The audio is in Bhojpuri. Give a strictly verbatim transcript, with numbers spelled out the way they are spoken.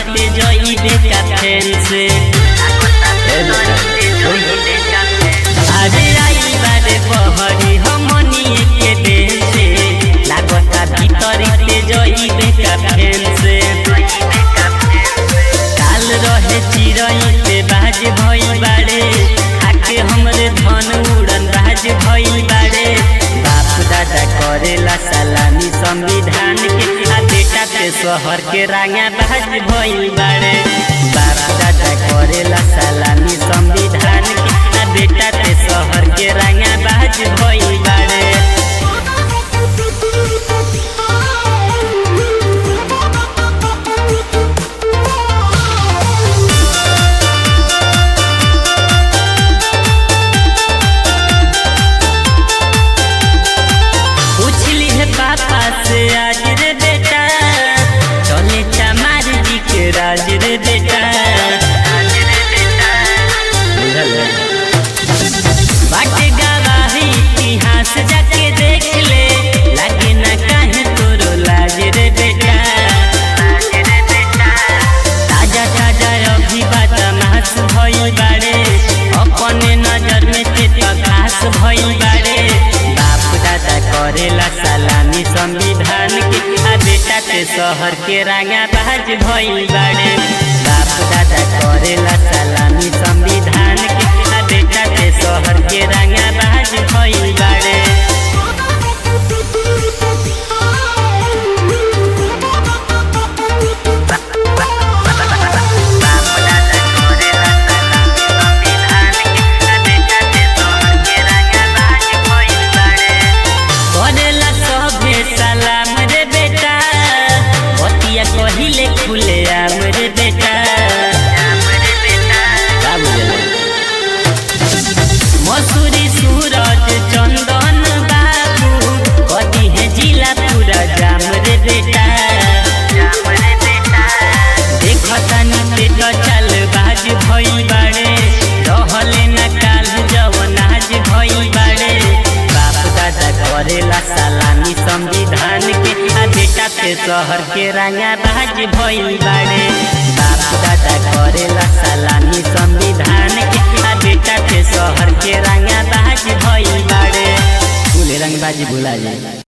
ते जइबे का फैन से। अरे आई बारे बहरी हमनी के देश से लागता भीतर ते जइबे का फैन से। काल रहे चिरई पे बाज भई बाड़े खाके हमरे धन उड़न बाज भई बाड़े। बाप दादा करेला सलामी संविधान के आ बेटा के शहर के रांगा बाज भई बाड़े। बाप दादा करेला सलामी संविधान के आ बेटा के शहर के रांगा बाज भई बाड़े। पापा से आज रे बेटा चले चमार जी के राज रे बेटा। बाटे गवाही इतिहास जाके देख ले लागे ना काहे तोरो लाज रे बेटा। ताजा ताजा अभी बदमाश भई बाड़े अपने नजर में ते तो खास भई बाड़े। बाप दादा करेला सलामी संविधान के आ बेटा के शहर के रांगा बाज भई बाड़े। बाप दादा करेला सलामी संविधान के आ बेटा के शहर के रांगा बाज भई बाड़े। कहिले खुले आम रे बेटा। मसूरी सूरज चंदन बाबू कदी है जिला पूरा जाम रे बेटा। देखता नी तो चल बाज भई बाड़े रहले न काल जवनाज भई बाड़े। बाप दादा करेला सलामी संविधान के आ बेटा के शहर के रांगा बाज भई बाड़े। बाप दादा करेला सलामी संविधान के आ बेटा के शहर के रांगा बाज भई बाड़े। फूले रंगबाजी भुला जाए।